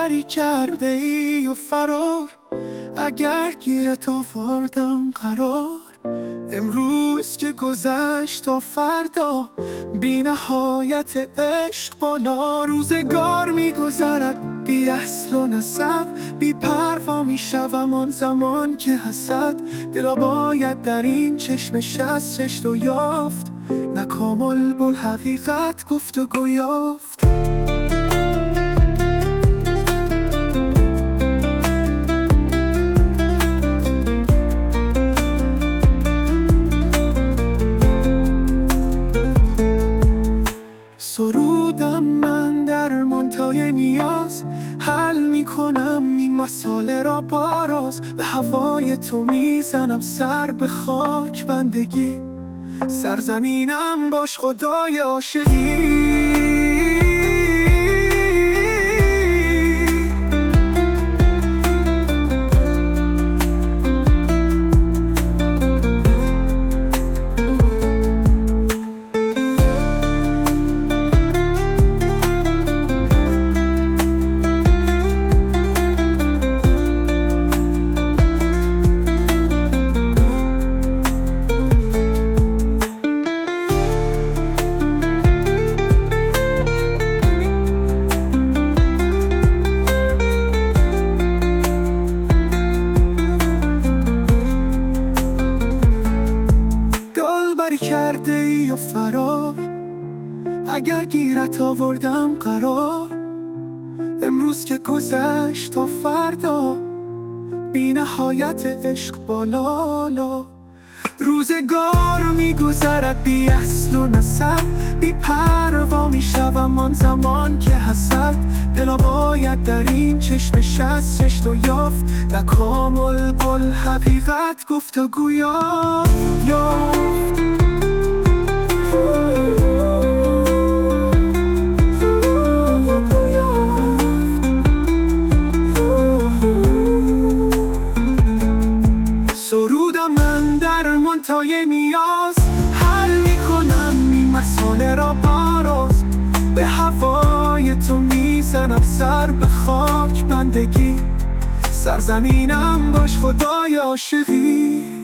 بری کرده ای و فرار، اگر گیرت آوردم قرار. امروز که گذشت تا فردا، بی نهایت عشق بالا. روزگار میگذرد بی اصل و نسب، بی پروا میشوم آن زمان که حسد. دلا باید در این چشم شست و یافت، نکامل بل حقیقت گفتگو یافت. سرودم من در منتهای نیاز، حل میکنم این مسئله را با راز. به هوای تو میزنم سر به خاک بندگی، سرزمینم باش خدای عاشقی. بری کرده ای و فرار، اگر گیرت آوردم قرار. امروز که گذشت تا فردا، بی نهایت عشق بالا. روزگار میگذرد بی اصل و نسب، بی پروا میشوم آن زمان که حسد. دلا باید در این چشم شست و یافت، نکامل بل حقیقت گفتگو یافت. سرودم من در منتهای نیاز، حل میکنم این مسئله را با راز. به هوای تو میزنم سر به خاک بندگی، سرزمینم باش خدای عاشقی.